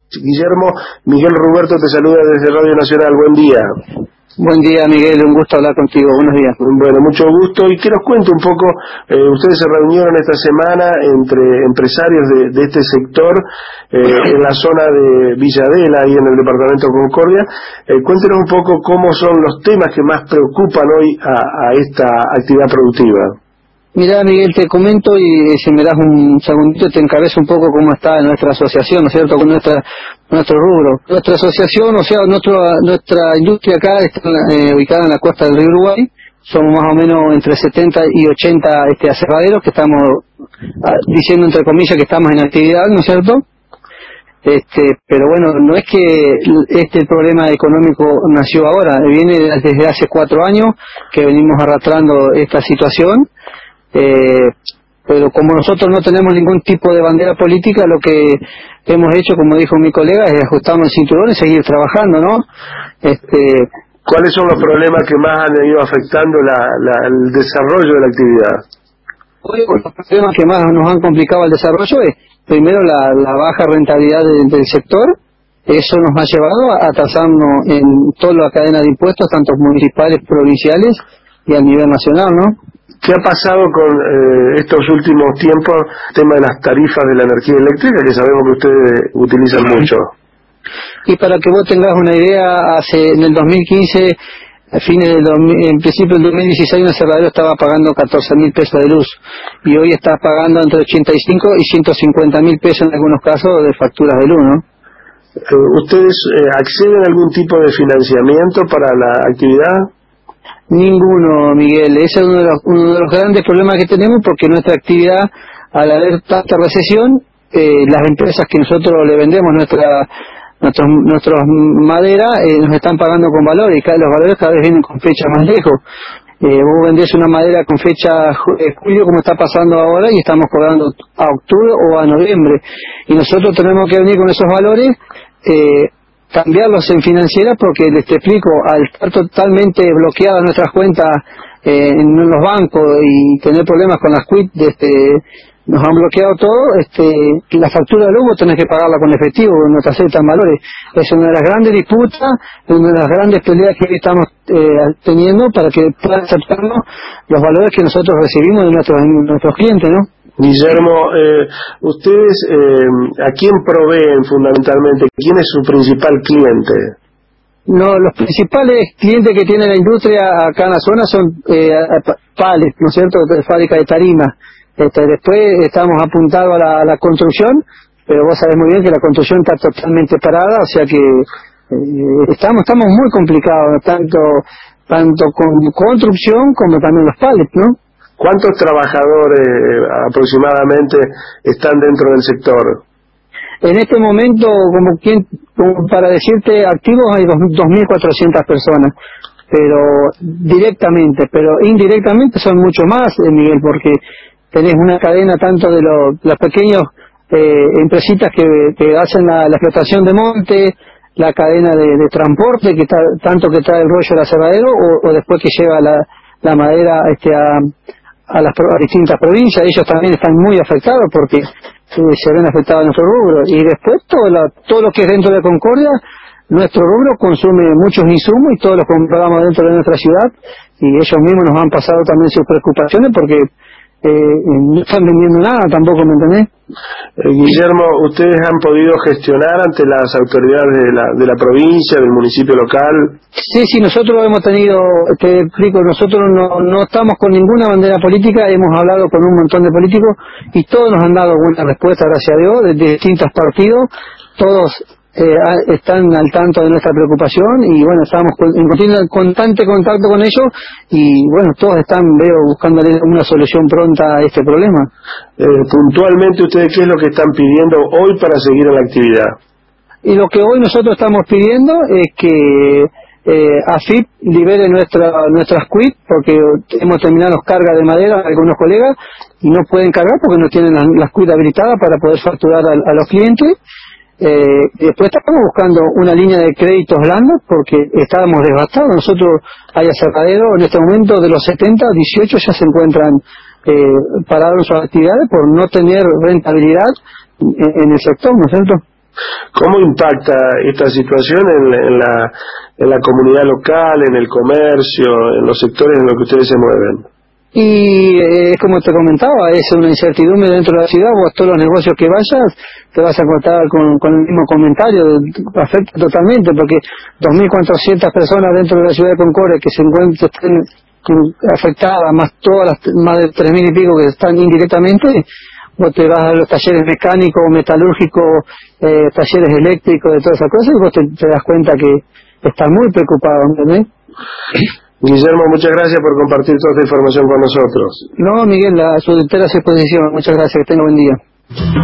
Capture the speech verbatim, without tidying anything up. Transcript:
Guillermo, Miguel Ruberto te saluda desde Radio Nacional, buen día. Buen día, Miguel, un gusto hablar contigo, buenos días. Bueno, mucho gusto, y que nos cuente un poco, eh, ustedes se reunieron esta semana entre empresarios de, de este sector eh, en la zona de Villa Adela, ahí en el departamento de Concordia. Eh, cuéntenos un poco cómo son los temas que más preocupan hoy a, a esta actividad productiva. Mira, Miguel, te comento y si me das un segundito te encabezo un poco cómo está nuestra asociación, ¿no es cierto?, con nuestra nuestro rubro. Nuestra asociación, o sea, nuestra nuestra industria acá está eh, ubicada en la costa del río Uruguay. Somos más o menos entre setenta y ochenta este, aserraderos que estamos ah, diciendo entre comillas que estamos en actividad, ¿no es cierto? Este, pero bueno, no es que este problema económico nació ahora, viene desde hace cuatro años que venimos arrastrando esta situación. Eh, pero como nosotros no tenemos ningún tipo de bandera política, lo que hemos hecho, como dijo mi colega, es ajustarnos el cinturón y seguir trabajando, ¿no? Este, ¿Cuáles son los problemas que más han ido afectando la, la, el desarrollo de la actividad? Los problemas que más nos han complicado el desarrollo es, primero, la, la baja rentabilidad de, del sector. Eso nos ha llevado a atrasarnos en toda la cadena de impuestos, tanto municipales, provinciales y a nivel nacional, ¿no? ¿Qué ha pasado con eh, estos últimos tiempos, tema de las tarifas de la energía eléctrica, que sabemos que ustedes utilizan mucho? Y para que vos tengas una idea, hace en el dos mil quince, a fines del dos mil, en principio del dos mil dieciséis, un aserradero estaba pagando catorce mil pesos de luz, y hoy está pagando entre ochenta y cinco y ciento cincuenta mil pesos en algunos casos de facturas de luz, ¿no? Eh, ¿Ustedes eh, acceden a algún tipo de financiamiento para la actividad? Ninguno, Miguel. Ese es uno de, los, uno de los grandes problemas que tenemos, porque nuestra actividad, al haber tanta recesión, eh, las empresas que nosotros le vendemos nuestra nuestros nuestros madera eh, nos están pagando con valores, y cada, los valores cada vez vienen con fecha más lejos. Eh, vos vendés una madera con fecha eh, julio, como está pasando ahora, y estamos cobrando a octubre o a noviembre, y nosotros tenemos que venir con esos valores, eh, cambiarlos en financiera, porque les te explico, al estar totalmente bloqueadas nuestras cuentas eh, en los bancos y tener problemas con las quit, este, nos han bloqueado todo, este, la factura de luz vos tenés que pagarla con efectivo, no te aceptan valores. Es una de las grandes disputas, una de las grandes peleas que estamos eh, teniendo para que puedan aceptarnos los valores que nosotros recibimos de nuestros, de nuestros clientes, ¿no? Guillermo, eh, ustedes, eh, ¿a quién proveen fundamentalmente? ¿Quién es su principal cliente? No, los principales clientes que tiene la industria acá en la zona son eh, Pales, ¿no es cierto?, de fábrica de tarima. Este, después estamos apuntados a la, a la construcción, pero vos sabés muy bien que la construcción está totalmente parada, o sea que eh, estamos estamos muy complicados, tanto tanto con construcción como también los palets, ¿no? ¿Cuántos trabajadores eh, aproximadamente están dentro del sector? En este momento, como, quien, como para decirte, activos hay dos mil cuatrocientas personas, pero directamente, pero indirectamente son mucho más, eh, Miguel, porque tenés una cadena tanto de los, los pequeños eh, empresitas que, que hacen la, la explotación de monte, la cadena de, de transporte, que está, tanto que trae el rollo al aserradero, o, o después que lleva la, la madera este, a, a las a distintas provincias. Ellos también están muy afectados porque eh, se ven afectados nuestro rubro. Y después todo, la, todo lo que es dentro de Concordia, nuestro rubro consume muchos insumos y todos los compramos dentro de nuestra ciudad, y ellos mismos nos han pasado también sus preocupaciones porque eh, no están vendiendo nada tampoco, ¿me entendés? Eh, Guillermo, ¿ustedes han podido gestionar ante las autoridades de la, de la provincia, del municipio local? Sí, sí, nosotros hemos tenido, te explico, nosotros no, no estamos con ninguna bandera política, hemos hablado con un montón de políticos y todos nos han dado buena respuesta, gracias a Dios, de, de distintos partidos, todos eh, están al tanto de nuestra preocupación, y bueno, estamos con, en continuo, constante contacto con ellos, y bueno, todos están, veo, buscándole una solución pronta a este problema. Eh, puntualmente, ¿ustedes qué es lo que están pidiendo hoy para seguir en la actividad? Y lo que hoy nosotros estamos pidiendo es que eh, A F I P libere nuestra, nuestras quit, porque hemos terminado las cargas de madera, algunos colegas, y no pueden cargar porque no tienen las, las quit habilitadas para poder facturar a, a los clientes. Eh, después estamos buscando una línea de créditos blandos porque estábamos devastados. Nosotros hay aserraderos en este momento de los setenta, dieciocho ya se encuentran eh, parados en sus actividades por no tener rentabilidad en, en el sector, ¿no es cierto? ¿Cómo impacta esta situación en, en, la, en la comunidad local, en el comercio, en los sectores en los que ustedes se mueven? Y es eh, como te comentaba, es una incertidumbre dentro de la ciudad. Vos todos los negocios que vayas te vas a encontrar con, con el mismo comentario, afecta totalmente, porque dos mil cuatrocientas personas dentro de la ciudad de Concordia que se encuentran afectadas, más todas las más de tres mil y pico que están indirectamente. Vos te vas a los talleres mecánicos, metalúrgicos, eh, talleres eléctricos, de todas esas cosas, y vos te, te das cuenta que estás muy preocupado, ¿entendés? Guillermo, muchas gracias por compartir toda esta información con nosotros. No, Miguel, a su entera disposición. Muchas gracias, que tenga buen día.